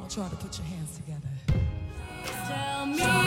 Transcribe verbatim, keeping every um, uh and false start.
want y'all to put your hands together. Tell me